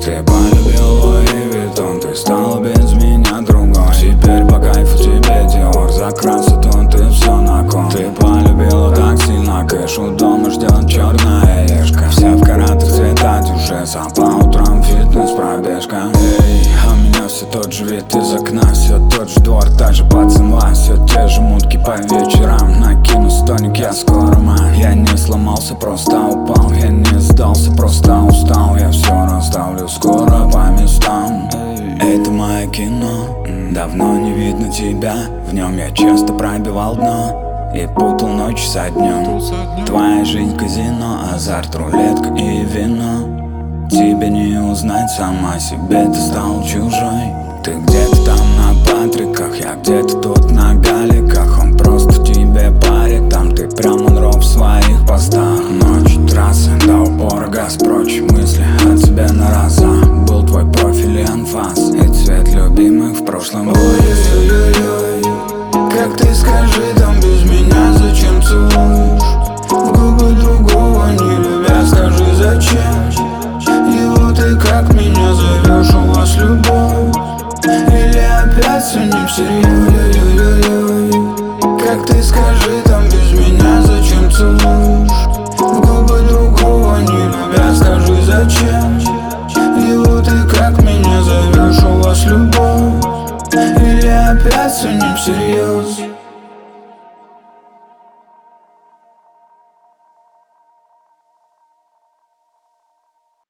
Ты полюбил Луи Виттон, ты стал без меня другой. Теперь по кайфу тебе Диор, за красоту ты все на кон. Ты полюбила так сильно кэш, у дома ждет черная ешка. Вся в каратах цвета дюжес, а по утрам фитнес-пробежка. Эй, а у меня все тот же вид из окна, все тот же двор, та же пацанва, все те же мутки по вечерам. Накину стоник, я скоро мам. Я не сломался, просто упал, я не сдался, просто устал. Я все расставлю скоро по местам. Это мое кино, давно не видно тебя. В нем я часто пробивал дно и путал ночь со днем. Твоя жизнь казино, азарт, рулетка и вино. Тебе не узнать, сама себе ты стал чужой. Ты где-то там на Патриках, я где-то тут на Галиках. Он просто тебе парит, там ты прям он в своих постах. Ночь, трасса, до упора газ прочь, мысли от тебя на раза. Был твой профиль и анфас, и цвет любимых в прошлом. Ой-ой-ой-ой, как ты скажи, там без меня зачем целуешь? В губы другого не любя, скажи зачем? Его ты как меня зовешь, у вас любовь? Или опять все не всерьез? Ой-ой-ой, как ты скажи, там без меня зачем целуешь? В губы другого не любя, скажи зачем? Его ты как меня зовешь, у вас любовь? Или опять все не всерьез?